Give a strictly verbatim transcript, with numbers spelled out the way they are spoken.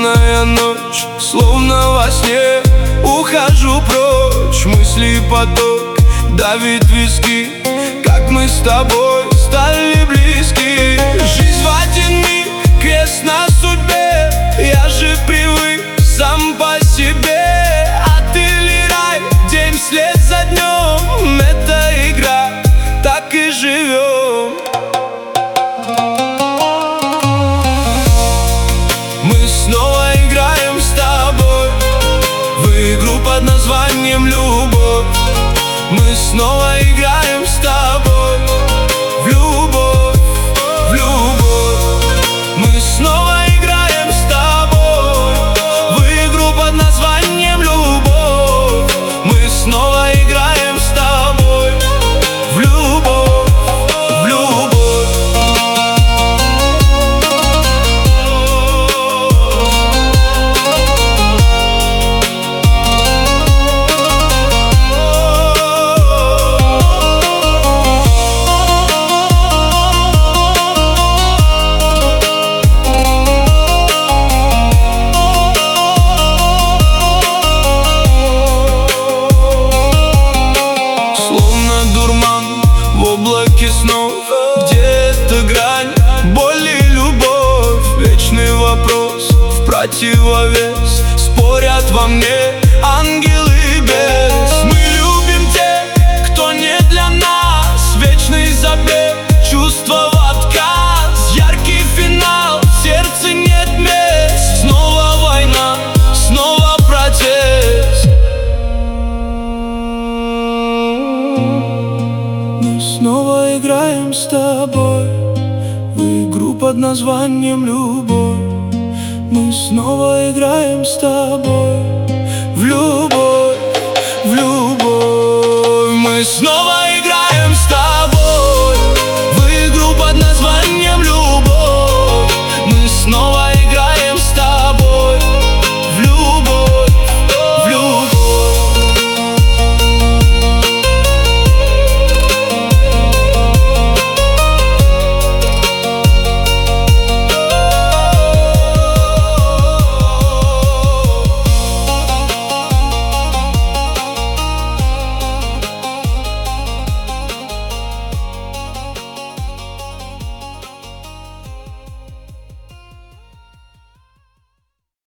Бессонная ночь, словно во сне. Ухожу прочь, мысли поток давит виски. Как мы с тобой стали близки. Жизнь в один миг, крест на судьбе. Я же привык сам по себе. А ты ли рай, день вслед за днем. Это игра, так и живем. Мы снова играем с тобой в игру под названием любовь. Мы снова играем с тобой в любовь, в любовь. Мы снова играем с тобой в игру под названием любовь. Мы снова играем с тобой в любовь, в любовь. В облаке снов, где эта грань, боль и любовь. Вечный вопрос в противовес, спорят во мне ангел и бес. Мы любим тех, кто не для нас. Вечный забег, чувства в отказ. Яркий финал, в сердце нет мест. Снова война, снова протест. Снова играем с тобой в игру под названием любовь. Мы снова играем с тобой.